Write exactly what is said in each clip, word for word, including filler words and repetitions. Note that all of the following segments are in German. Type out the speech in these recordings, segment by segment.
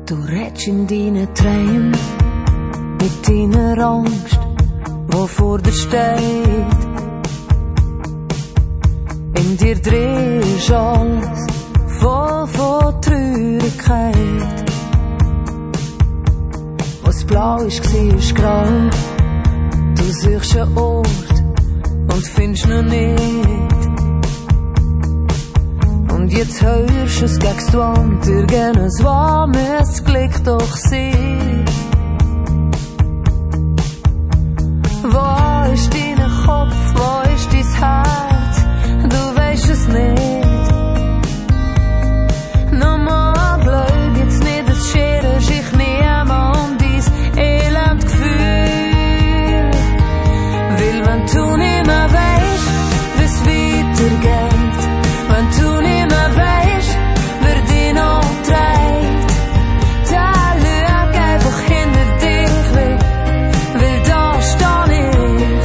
Du redest in deinen Träumen mit deiner Angst, wo vor dir steht. In dir drin ist alles voll von Traurigkeit. Was blau ist, ist grau. Du suchst einen Ort und findest noch nicht. Und jetzt hörst du es gegen die Wand, irgendwas warmes Glück doch sein. Wo ist dein Kopf, wo ist dein Herz? Du weisst es nicht. Nochmal glaub jetzt nicht, es schert sich niemand um dein elend Gefühl. Weil wenn du nicht mehr weisst, wie's weitergeht, wenn du nicht mehr weisst, wer dich noch trägt, dann schau einfach hinter dich weg, weil da steh ich.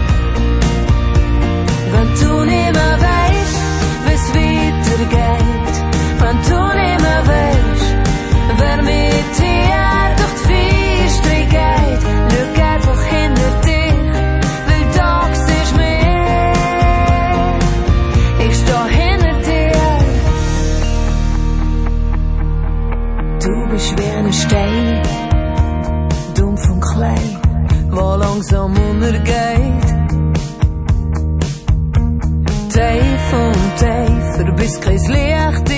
Wenn du nicht mehr weisst, wie's weitergeht, wenn du nicht mehr weisst, wer mit dir durch die Finsternis geht, schau einfach hinter dich, weil da siehst mich. Ich steh hinter dir. Du bist wie ein Stein, dumpf und klein, wo langsam untergeht. Tiefer und tiefer, bis kein Licht